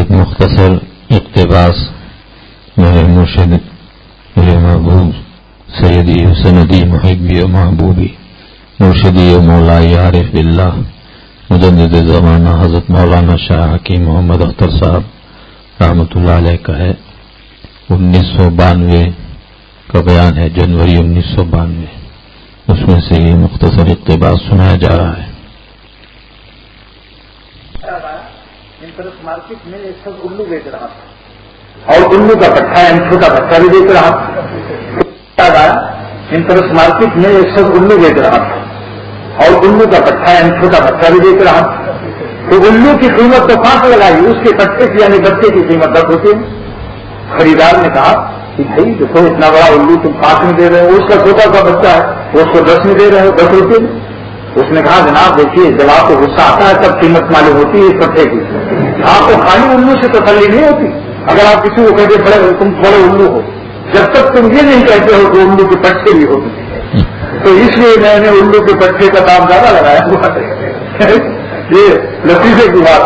ایک مختصر اقتباس میرے مرشد میرے محبوب سیدی سندی محبی و محبوبی مرشدی و مولائی عارف باللہ مجدد زمانہ حضرت مولانا شاہ حکیم محمد اختر صاحب رحمۃ اللہ علیہ کا ہے. 1992 کا بیان ہے، جنوری 1992. اس میں سے یہ مختصر اقتباس سنایا جا رہا ہے. مارکیٹ میں ایک سب الو بیچ رہا تھا اور الو کا پٹھا چھوٹا بچہ بھی بیچ رہا تھا. انٹرس مارکیٹ میں ایک سب الو بیچ رہا تھا اور الو کا پٹھا چھوٹا بچہ بھی بیچ رہا تھا. تو الو کی قیمت تو 5 لگائی، اس کے پٹے کی یعنی بچے کی قیمت 10 ہوتی ہے. خریدار نے کہا کہ بھائی دیکھو اتنا بڑا الو تم 5 میں دے رہے ہو، اس کا چھوٹا سا بچہ ہے وہ اس کو 10 میں دے رہے ہو، 10 روپئے میں. اس نے کہا جناب دیکھیے جب آپ کو غصہ آتا ہے تب قیمت معلوم ہوتی ہے اس پٹھے کی. آپ کو خالی الو سے تسلی نہیں ہوتی. اگر آپ کسی کو کہتے تم بڑے الو ہو، جب تک تم یہ نہیں کہتے ہو کہ الو کے پٹھے بھی ہوتے، تو اس لیے میں نے الو کے پٹھے کا دام زیادہ لگایا ہوا ہے. یہ لطیفے کی بات.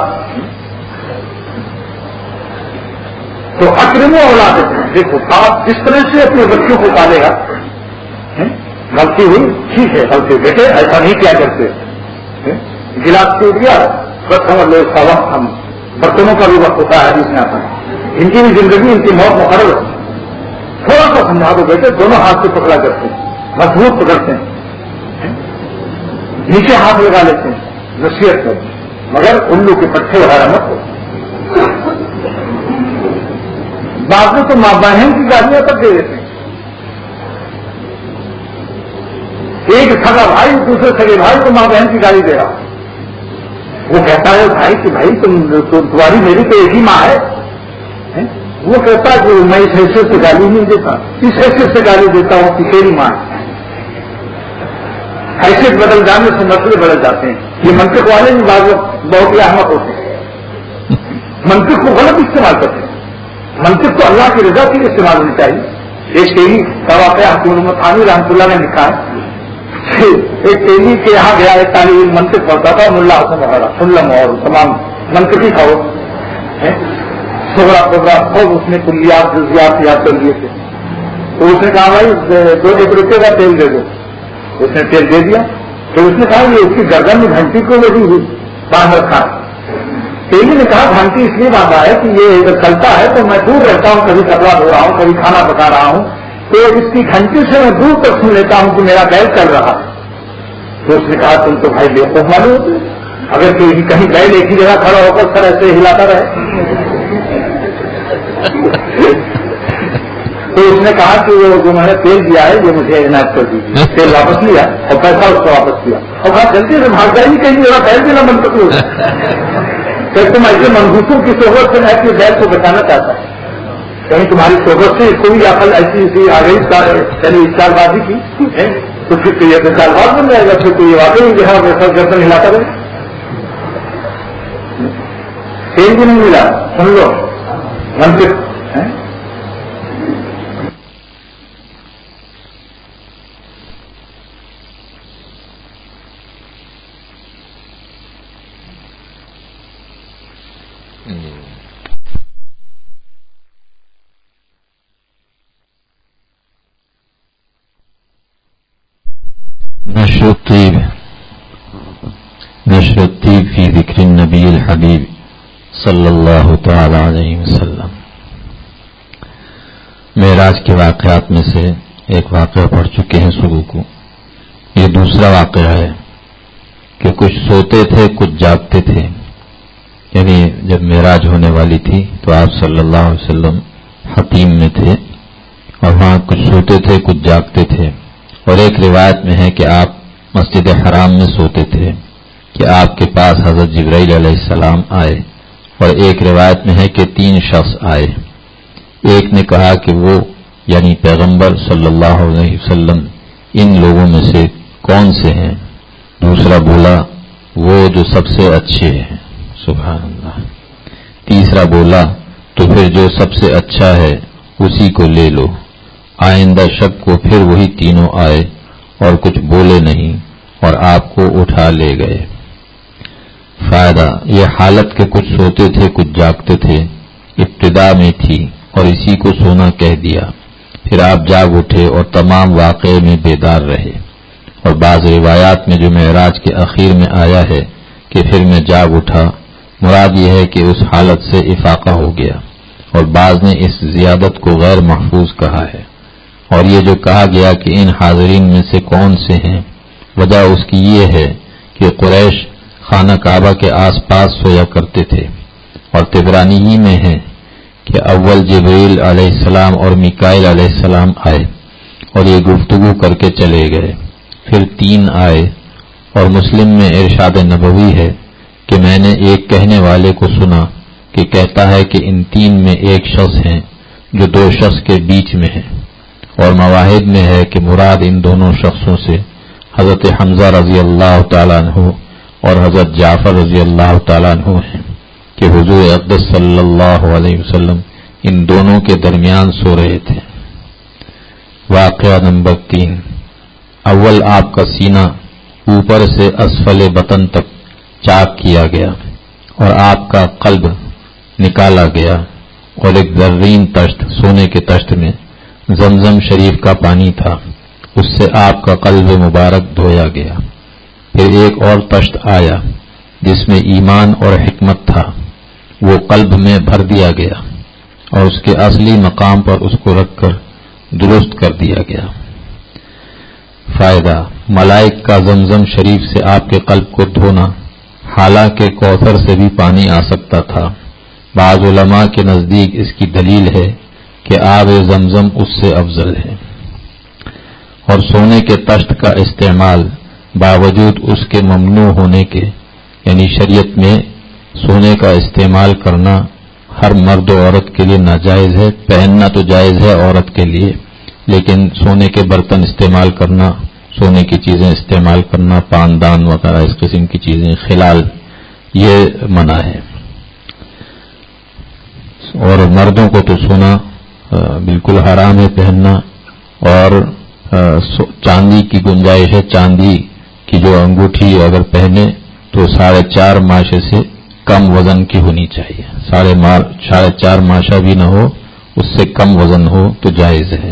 تو اکرمو اولاد دیکھو آپ جس طرح سے اپنے بچوں کو پالے گا، غلطی ہوئی ٹھیک ہے، غلطی بیٹے ایسا نہیں کیا کرتے، گلاس ٹوٹ گیا بس سمجھ لو اس کا وقت ہم برتنوں کا بھی وقت ہوتا ہے جس میں آتا ہے. ان کی بھی زندگی ان کی موت مقرر ہے. تھوڑا سا سمجھا دو بیٹے، دونوں ہاتھ سے پکڑا کرتے ہیں، مضبوط پکڑتے ہیں، نیچے ہاتھ لگا لیتے ہیں، نصیحت کرتے ہیں، مگر الو کے پٹھے وغیرہ مت ہو. بعد میں تو ماں بہن کی گالیاں تک دے دیتے ہیں. ایک سگا بھائی دوسرے سگے بھائی کو ماں بہن کی گالی دے رہا، وہ کہتا ہے بھائی کہ بھائی تمہاری میری تو ایک ہی ماں ہے. وہ کہتا ہے کہ میں اس حیثیت سے گالی نہیں دیتا، اس حیثیت سے گالی دیتا ہوں کہ تیری ماں ہے. حیثیت بدل جانے سے مسئلے بدل جاتے ہیں. یہ منطق والے بھی بعض بہت ہی احمق ہوتے ہیں، منطق کو غلط استعمال کرتے ہیں. منطق تو اللہ کی رضا کے لیے استعمال ہونی چاہیے. ایک تیلی کا واقعہ حکیم محمد خانی رحمۃ اللہ نے لکھا ہے. ایک تیلی کے یہاں گیا، ایک طالب علم منطق پڑھتا تھا، ملا حسن وغیرہ سلم اور تمام منطقی تھا وہ، سبرا پبرا خوب اس نے کلیات جزیات یاد کر لیے تھے. تو اس نے کہا بھائی 2 روپے کا تیل دے دو. اس نے تیل دے دیا. تو اس نے کہا یہ اس کی گردن میں گھنٹی کو لگی ہوئی باندھ رکھا. تیلی نے کہا گھنٹی اس لیے باندھا ہے کہ یہ اگر چلتا ہے تو میں دور رہتا ہوں، کبھی کپڑا دھو رہا ہوں، کبھی کھانا پکا رہا ہوں، تو اس کی گھنٹی سے میں دور تک سن لیتا ہوں کہ میرا بیل چل رہا ہے. تو اس نے کہا تم تو بھائی بیوقوف معلوم ہوتے، اگر کہیں بیل ایک ہی جگہ کھڑا ہو کر سر ایسے ہلاتا رہے. تو اس نے کہا کہ وہ جو میں نے تیل دیا ہے یہ مجھے عنایت کر دیجیے. تیل واپس لیا اور پیسہ اس کو واپس کیا اور کہا جلدی سے بھاگ جائیے کہیں میرا بیل بھی نہ بن سکے. کہ تم ایسے منحوسوں کی صحبت سے میں بیل کو بچانا چاہتا ہوں، کہیں تمہاری صحبت سے کوئی عقل ایسی آ گئی چلی چال بازی کی تو پھر تو یہ چال باز بن جائے گا. پھر تو یہ واقعی جو ہے سر گردن ہلاتا رہے. تیل بھی نہیں ملا، سن لو منطق. نشر الطیب فی ذکر النبی الحبیب صلی اللہ تعالی علیہ وسلم. معراج کے واقعات میں سے ایک واقعہ پڑھ چکے ہیں صبح کو. یہ دوسرا واقعہ ہے کہ کچھ سوتے تھے کچھ جاگتے تھے. یعنی جب معراج ہونے والی تھی تو آپ صلی اللہ علیہ وسلم حتیم میں تھے اور وہاں کچھ سوتے تھے کچھ جاگتے تھے. اور ایک روایت میں ہے کہ آپ مسجد حرام میں سوتے تھے کہ آپ کے پاس حضرت جبرائیل علیہ السلام آئے. اور ایک روایت میں ہے کہ 3 شخص آئے. ایک نے کہا کہ وہ یعنی پیغمبر صلی اللہ علیہ وسلم ان لوگوں میں سے کون سے ہیں؟ دوسرا بولا وہ جو سب سے اچھے ہیں. سبحان اللہ. تیسرا بولا تو پھر جو سب سے اچھا ہے اسی کو لے لو. آئندہ شب کو پھر وہی تینوں آئے اور کچھ بولے نہیں اور آپ کو اٹھا لے گئے. فائدہ، یہ حالت کے کچھ سوتے تھے کچھ جاگتے تھے، ابتدا میں تھی اور اسی کو سونا کہہ دیا، پھر آپ جاگ اٹھے اور تمام واقعے میں بیدار رہے۔ اور بعض روایات میں جو معراج کے اخیر میں آیا ہے کہ پھر میں جاگ اٹھا، مراد یہ ہے کہ اس حالت سے افاقہ ہو گیا، اور بعض نے اس زیادت کو غیر محفوظ کہا ہے۔ اور یہ جو کہا گیا کہ ان حاضرین میں سے کون سے ہیں، وجہ اس کی یہ ہے کہ قریش خانہ کعبہ کے آس پاس سویا کرتے تھے، اور طبرانی ہی میں ہے کہ اول جبریل علیہ السلام اور میکائیل علیہ السلام آئے اور یہ گفتگو کر کے چلے گئے، پھر 3 آئے، اور مسلم میں ارشاد نبوی ہے کہ میں نے ایک کہنے والے کو سنا کہ کہتا ہے کہ ان 3 میں ایک شخص ہیں جو 2 شخص کے بیچ میں ہے، اور مواہد میں ہے کہ مراد ان دونوں شخصوں سے حضرت حمزہ رضی اللہ تعالیٰ عنہ اور حضرت جعفر رضی اللہ تعالیٰ عنہ ہیں کہ حضور اقدس صلی اللہ علیہ وسلم ان دونوں کے درمیان سو رہے تھے۔ واقعہ نمبر 3، اول آپ کا سینہ اوپر سے اسفل بطن تک چاک کیا گیا اور آپ کا قلب نکالا گیا، اور ایک زرین تشت، سونے کے تشت میں زمزم شریف کا پانی تھا، اس سے آپ کا قلب مبارک دھویا گیا۔ پھر ایک اور تشت آیا جس میں ایمان اور حکمت تھا، وہ قلب میں بھر دیا گیا اور اس کے اصلی مقام پر اس کو رکھ کر درست کر دیا گیا۔ فائدہ، ملائک کا زمزم شریف سے آپ کے قلب کو دھونا، حالانکہ کوثر سے بھی پانی آ سکتا تھا۔ بعض علماء کے نزدیک اس کی دلیل ہے کہ آب زمزم اس سے افضل ہے۔ اور سونے کے تشت کا استعمال باوجود اس کے ممنوع ہونے کے، یعنی شریعت میں سونے کا استعمال کرنا ہر مرد و عورت کے لیے ناجائز ہے، پہننا تو جائز ہے عورت کے لیے، لیکن سونے کے برتن استعمال کرنا، سونے کی چیزیں استعمال کرنا، پاندان وغیرہ اس قسم کی چیزیں، خلال، یہ منع ہے۔ اور مردوں کو تو سونا بالکل حرام ہے پہننا، اور چاندی کی گنجائش ہے، چاندی کی جو انگوٹھی اگر پہنے تو 4.5 ماشے سے کم وزن کی ہونی چاہیے، 4.5 ماشا بھی نہ ہو، اس سے کم وزن ہو تو جائز ہے۔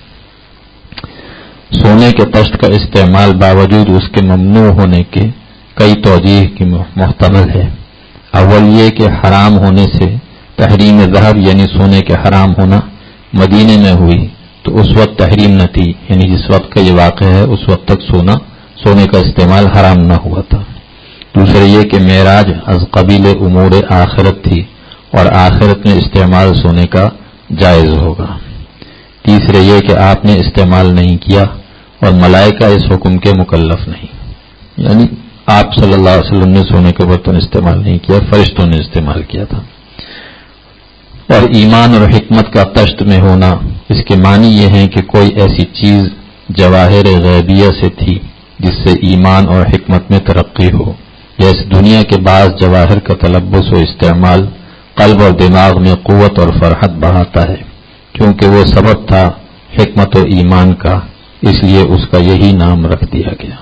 سونے کے تشت کا استعمال باوجود اس کے ممنوع ہونے کے کئی توجیہ کی محتمل ہے۔ اول یہ کہ حرام ہونے سے تحریم ذہب یعنی سونے کے حرام ہونا مدینے میں ہوئی تو اس وقت تحریم نہ تھی، یعنی جس وقت کا یہ واقعہ ہے اس وقت تک سونے کا استعمال حرام نہ ہوا تھا۔ دوسرے یہ کہ معراج از قبیل امور آخرت تھی اور آخرت میں استعمال سونے کا جائز ہوگا۔ تیسرے یہ کہ آپ نے استعمال نہیں کیا اور ملائکہ اس حکم کے مکلف نہیں، یعنی آپ صلی اللہ علیہ وسلم نے سونے کے برتن استعمال نہیں کیا، فرشتوں نے استعمال کیا تھا۔ اور ایمان اور حکمت کا تشت میں ہونا، اس کے معنی یہ ہیں کہ کوئی ایسی چیز جواہر غیبیہ سے تھی جس سے ایمان اور حکمت میں ترقی ہو، جیسے دنیا کے بعض جواہر کا تلبس و استعمال قلب اور دماغ میں قوت اور فرحت بڑھاتا ہے، کیونکہ وہ سبب تھا حکمت و ایمان کا، اس لیے اس کا یہی نام رکھ دیا گیا۔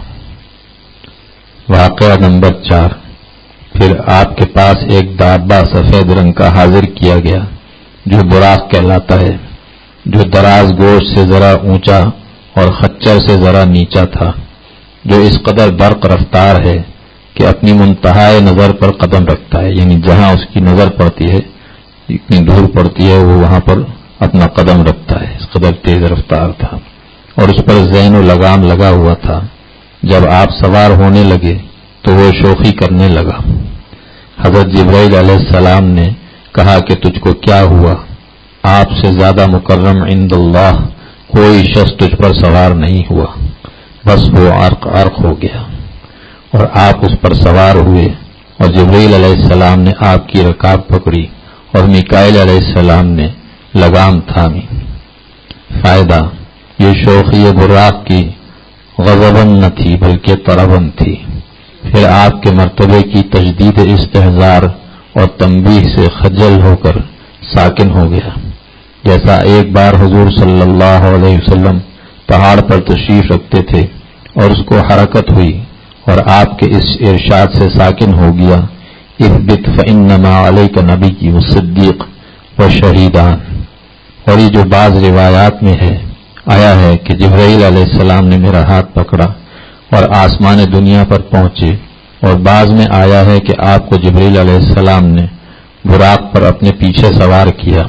واقعہ نمبر 4، پھر آپ کے پاس ایک دابہ سفید رنگ کا حاضر کیا گیا جو براق کہلاتا ہے، جو دراز گوشت سے ذرا اونچا اور خچر سے ذرا نیچا تھا، جو اس قدر برق رفتار ہے کہ اپنی منتہائے نظر پر قدم رکھتا ہے، یعنی جہاں اس کی نظر پڑتی ہے، اتنی دور پڑتی ہے وہ وہاں پر اپنا قدم رکھتا ہے، اس قدر تیز رفتار تھا، اور اس پر زین و لگام لگا ہوا تھا۔ جب آپ سوار ہونے لگے تو وہ شوخی کرنے لگا۔ حضرت جبرائیل علیہ السلام نے کہا کہ تجھ کو کیا ہوا؟ آپ سے زیادہ مکرم عند اللہ کوئی شخص تجھ پر سوار نہیں ہوا، بس وہ عرق ہو گیا، اور آپ اس پر سوار ہوئے، اور جبرائیل علیہ السلام نے آپ کی رکاب پکڑی اور میکائیل علیہ السلام نے لگام تھامی۔ فائدہ، یہ شوخی براق کی غضباً نہ تھی بلکہ طرباً تھی۔ پھر آپ کے مرتبے کی تجدید استحضار اور تنبیہ سے خجل ہو کر ساکن ہو گیا، جیسا ایک بار حضور صلی اللہ علیہ وسلم پہاڑ پر تشریف رکھتے تھے اور اس کو حرکت ہوئی اور آپ کے اس ارشاد سے ساکن ہو گیا اثبت فانما علیک نبی والصدیق والشہیدان. اور یہ جو بعض روایات میں ہے آیا ہے کہ جبرائیل علیہ السلام نے میرا ہاتھ پکڑا اور آسمان دنیا پر پہنچے، اور بعض میں آیا ہے کہ آپ کو جبرائیل علیہ السلام نے براق پر اپنے پیچھے سوار کیا.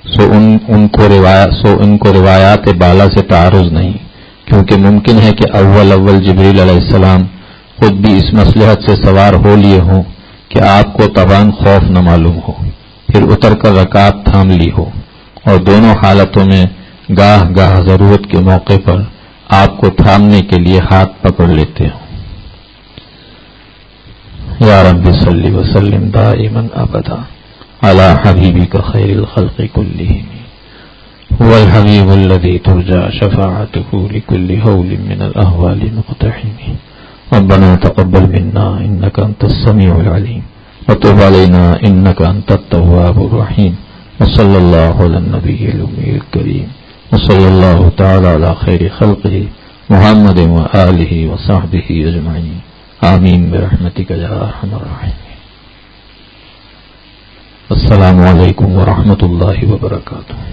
ان کو روایات بالا سے تعارض نہیں، کیونکہ ممکن ہے کہ اول جبرائیل علیہ السلام خود بھی اس مصلحت سے سوار ہو لیے ہوں کہ آپ کو طبعاً خوف نہ معلوم ہو، پھر اتر کر رکعت تھام لی ہو، اور دونوں حالتوں میں گاہ گاہ ضرورت کے موقع پر آپ کو تھامنے کے لیے ہاتھ پکڑ لیتے ہوں. یا رب صلی وسلم دائما ابدا علی حبیبک خیر الخلق کلہم هو الحبیب الذی ترجى شفاعته لكل هول من الاهوال مقتحم. ربنا تقبل منا انك انت السميع العليم وتب علينا انك انت التواب الرحيم. وصلى الله على النبي الأمي الكريم وصلى الله تعالى على خير خلقه محمد وآله وصحبه أجمعين. آمين برحمتك يا أرحم الراحمين. السلام علیکم ورحمۃ اللہ وبرکاتہ.